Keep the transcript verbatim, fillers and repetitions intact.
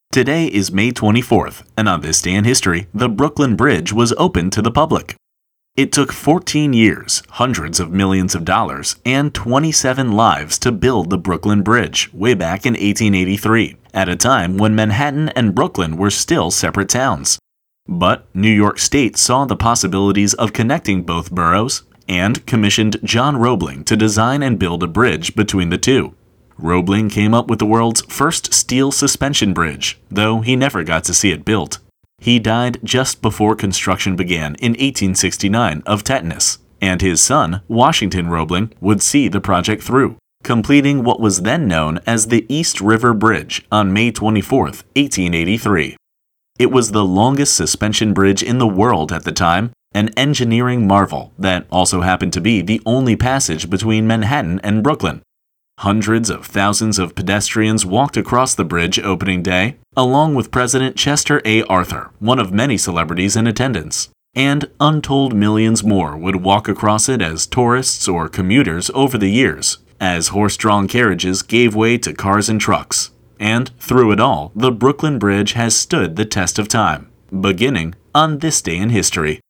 Today is May twenty-fourth, and on this day in history, the Brooklyn Bridge was opened to the public. It took fourteen years, hundreds of millions of dollars, and twenty-seven lives to build the Brooklyn Bridge way back in eighteen eighty-three, at a time when Manhattan and Brooklyn were still separate towns. But New York State saw the possibilities of connecting both boroughs and commissioned John Roebling to design and build a bridge between the two. Roebling came up with the world's first steel suspension bridge, though he never got to see it built. He died just before construction began in eighteen sixty-nine of tetanus, and his son, Washington Roebling, would see the project through, completing what was then known as the East River Bridge on May twenty-fourth, eighteen eighty-three. It was the longest suspension bridge in the world at the time, an engineering marvel that also happened to be the only passage between Manhattan and Brooklyn. Hundreds of thousands of pedestrians walked across the bridge opening day, along with President Chester A. Arthur, one of many celebrities in attendance. And untold millions more would walk across it as tourists or commuters over the years, as horse-drawn carriages gave way to cars and trucks. And through it all, the Brooklyn Bridge has stood the test of time, beginning on this day in history.